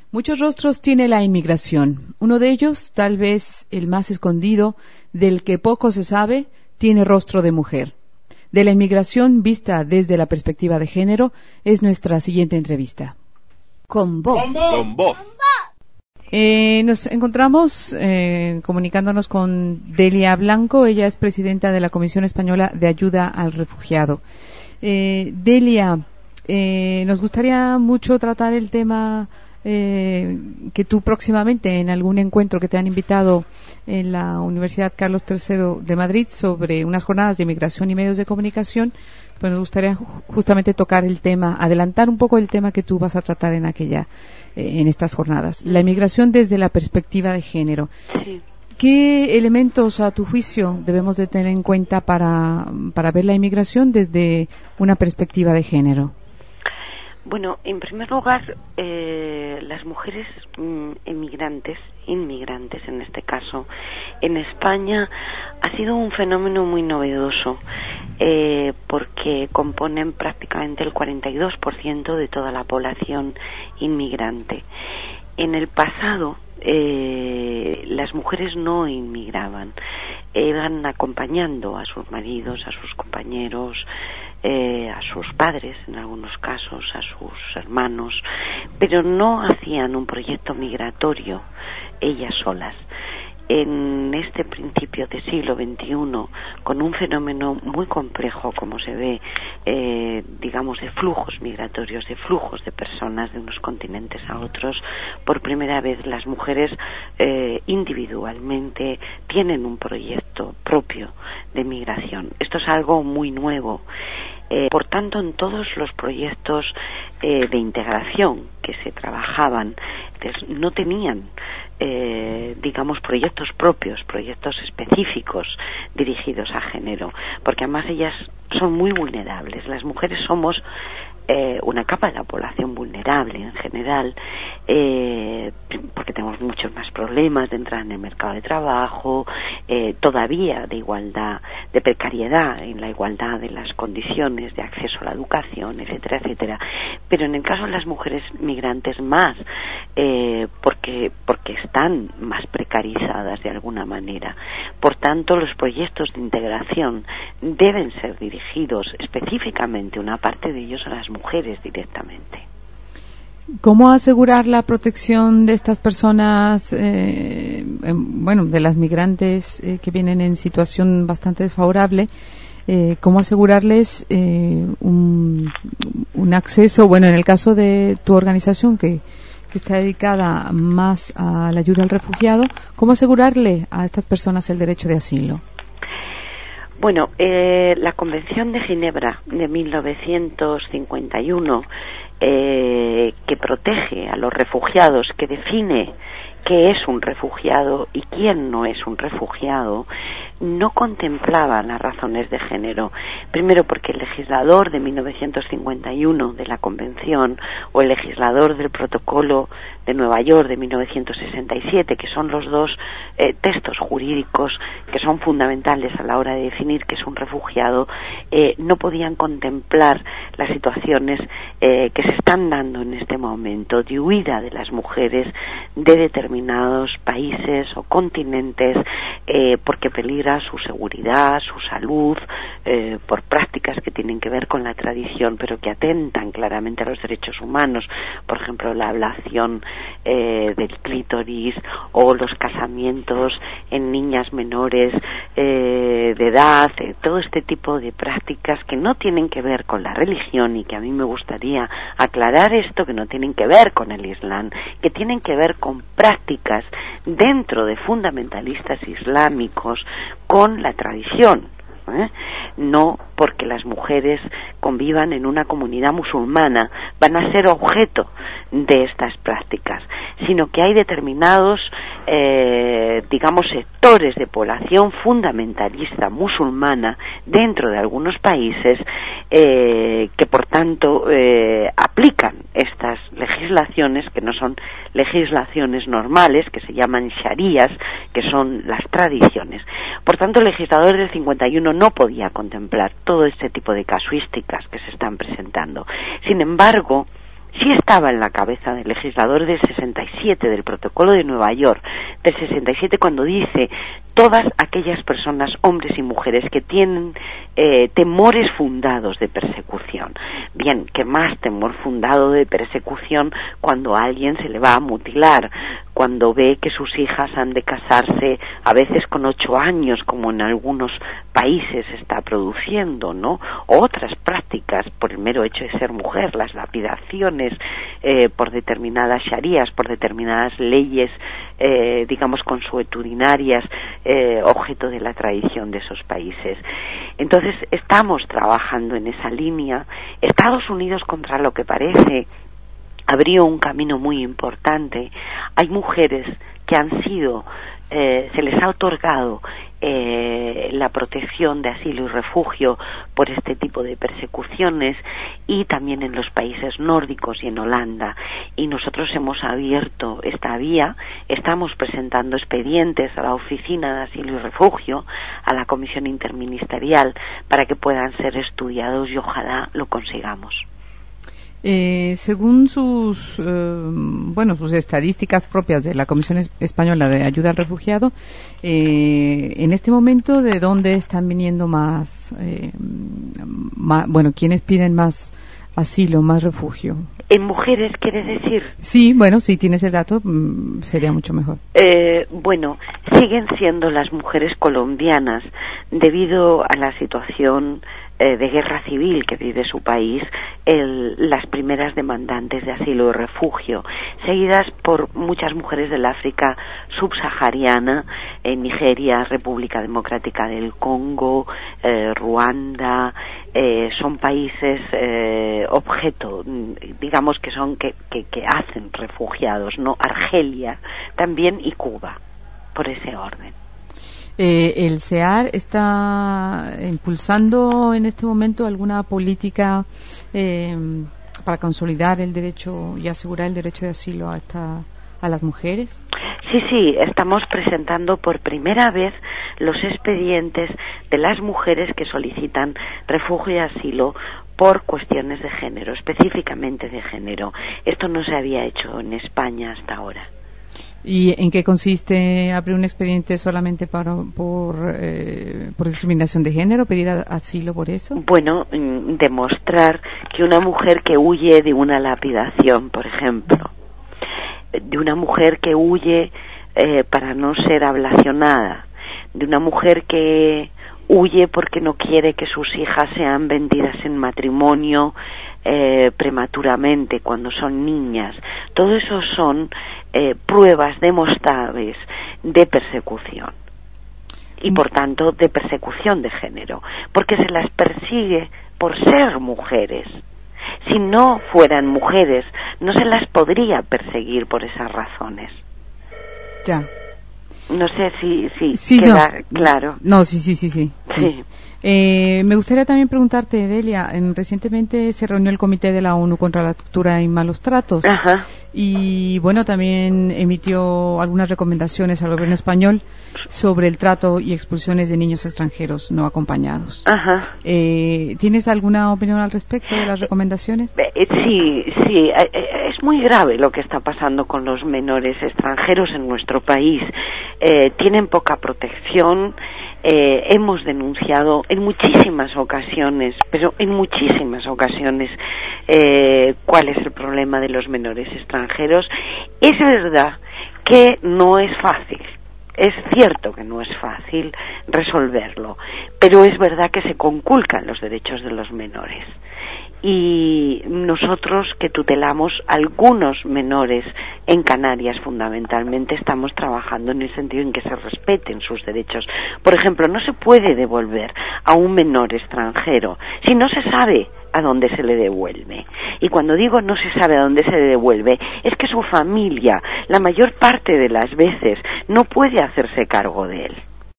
Muchos rostros tiene la inmigración. Uno de ellos, tal vez el más escondido, del que poco se sabe, tiene rostro de mujer. De la inmigración vista desde la perspectiva de género es nuestra siguiente entrevista. Con voz. Con voz. Nos encontramos comunicándonos con Delia Blanco. Ella es presidenta de la Comisión Española de Ayuda al Refugiado. Delia, nos gustaría mucho tratar el tema que tú próximamente en algún encuentro que te han invitado en la Universidad Carlos III de Madrid sobre unas jornadas de inmigración y medios de comunicación, pues nos gustaría justamente tocar el tema, adelantar un poco el tema que tú vas a tratar en en estas jornadas, la inmigración desde la perspectiva de género. Sí. ¿Qué elementos, a tu juicio, debemos de tener en cuenta para ver la inmigración desde una perspectiva de género? Bueno, en primer lugar, las mujeres inmigrantes en este caso, en España ha sido un fenómeno muy novedoso, porque componen prácticamente el 42% de toda la población inmigrante. En el pasado, las mujeres no inmigraban, iban acompañando a sus maridos, a sus compañeros, a sus padres en algunos casos, a sus hermanos, pero no hacían un proyecto migratorio ellas solas. En este principio del siglo XXI, con un fenómeno muy complejo como se ve, digamos, de flujos migratorios, de flujos de personas de unos continentes a otros, por primera vez las mujeres individualmente tienen un proyecto propio de migración. Esto es algo muy nuevo. Por tanto, en todos los proyectos de integración que se trabajaban, no tenían, digamos, proyectos propios, proyectos específicos dirigidos a género, porque además ellas son muy vulnerables. Las mujeres somos una capa de la población vulnerable en general, porque tenemos muchos más problemas de entrar en el mercado de trabajo, todavía de igualdad, de precariedad en la igualdad de las condiciones de acceso a la educación, etcétera, etcétera. Pero en el caso de las mujeres migrantes más, porque están más precarizadas de alguna manera. Por tanto, los proyectos de integración deben ser dirigidos específicamente, una parte de ellos, a las mujeres directamente. ¿Cómo asegurar la protección de estas personas, de las migrantes que vienen en situación bastante desfavorable? ¿Cómo asegurarles un acceso, en el caso de tu organización que está dedicada más a la ayuda al refugiado, cómo asegurarle a estas personas el derecho de asilo? Bueno, la Convención de Ginebra de 1951, que protege a los refugiados, que define qué es un refugiado y quién no es un refugiado, no contemplaba las razones de género. Primero, porque el legislador de 1951 de la Convención o el legislador del Protocolo de Nueva York de 1967, que son los dos textos jurídicos que son fundamentales a la hora de definir qué es un refugiado, no podían contemplar las situaciones que se están dando en este momento de huida de las mujeres de determinados países o continentes, porque peligra su seguridad, su salud, por prácticas que tienen que ver con la tradición, pero que atentan claramente a los derechos humanos, por ejemplo, la ablación del clítoris o los casamientos en niñas menores de edad, todo este tipo de prácticas que no tienen que ver con la religión, y que a mí me gustaría aclarar esto, que no tienen que ver con el Islam, que tienen que ver con prácticas dentro de fundamentalistas islámicos con la tradición. No porque las mujeres convivan en una comunidad musulmana van a ser objeto de estas prácticas, sino que hay determinados, sectores de población fundamentalista musulmana dentro de algunos países que por tanto aplican estas legislaciones, que no son legislaciones normales, que se llaman sharías, que son las tradiciones. Por tanto, el legislador del 51 no podía contemplar todo este tipo de casuísticas que se están presentando. Sin embargo, sí estaba en la cabeza del legislador del 67, del Protocolo de Nueva York, del 67, cuando dice todas aquellas personas, hombres y mujeres, que tienen temores fundados de persecución. Bien, ¿qué más temor fundado de persecución cuando a alguien se le va a mutilar? Cuando ve que sus hijas han de casarse a veces con 8 años, como en algunos países se está produciendo, ¿no? O otras prácticas por el mero hecho de ser mujer, las lapidaciones por determinadas sharías, por determinadas leyes, digamos, consuetudinarias, objeto de la tradición de esos países. Entonces, estamos trabajando en esa línea. Estados Unidos, contra lo que parece, abrió un camino muy importante. Hay mujeres que han sido, se les ha otorgado la protección de asilo y refugio por este tipo de persecuciones, y también en los países nórdicos y en Holanda, y nosotros hemos abierto esta vía. Estamos presentando expedientes a la Oficina de Asilo y Refugio, a la Comisión Interministerial, para que puedan ser estudiados y ojalá lo consigamos. Según sus estadísticas propias de la Comisión Española de Ayuda al Refugiado, en este momento, ¿de dónde están viniendo quienes piden más asilo, más refugio? ¿En mujeres, quiere decir? Sí, bueno, si tienes el dato, sería mucho mejor. Siguen siendo las mujeres colombianas, debido a la situación de guerra civil que vive su país, las primeras demandantes de asilo y refugio, seguidas por muchas mujeres del África subsahariana, Nigeria, República Democrática del Congo, Ruanda. Son países objeto, digamos, que hacen refugiados, ¿no? Argelia también, y Cuba, por ese orden. ¿El SEAR está impulsando en este momento alguna política para consolidar el derecho y asegurar el derecho de asilo a las mujeres? Sí, estamos presentando por primera vez los expedientes de las mujeres que solicitan refugio y asilo por cuestiones de género, específicamente de género. Esto no se había hecho en España hasta ahora. ¿Y en qué consiste abrir un expediente solamente por discriminación de género, pedir asilo por eso? Bueno, demostrar que una mujer que huye de una lapidación, por ejemplo, de una mujer que huye para no ser ablacionada, de una mujer que huye porque no quiere que sus hijas sean vendidas en matrimonio prematuramente cuando son niñas. Todo eso son pruebas demostrables de persecución y por tanto de persecución de género, porque se las persigue por ser mujeres. Si no fueran mujeres, no se las podría perseguir por esas razones. Ya. No sé si queda claro. No, sí. Me gustaría también preguntarte, Delia, recientemente se reunió el Comité de la ONU contra la Tortura y Malos Tratos. Ajá. Y también emitió algunas recomendaciones al gobierno español sobre el trato y expulsiones de niños extranjeros no acompañados. Ajá. ¿Tienes alguna opinión al respecto de las recomendaciones? Sí, es muy grave lo que está pasando con los menores extranjeros en nuestro país. Tienen poca protección. Hemos denunciado en muchísimas ocasiones, cuál es el problema de los menores extranjeros. Es verdad que no es fácil, es cierto que no es fácil resolverlo, pero es verdad que se conculcan los derechos de los menores. Y nosotros, que tutelamos algunos menores en Canarias fundamentalmente, estamos trabajando en el sentido en que se respeten sus derechos. Por ejemplo, no se puede devolver a un menor extranjero si no se sabe a dónde se le devuelve. Y cuando digo no se sabe a dónde se le devuelve, es que su familia, la mayor parte de las veces, no puede hacerse cargo de él.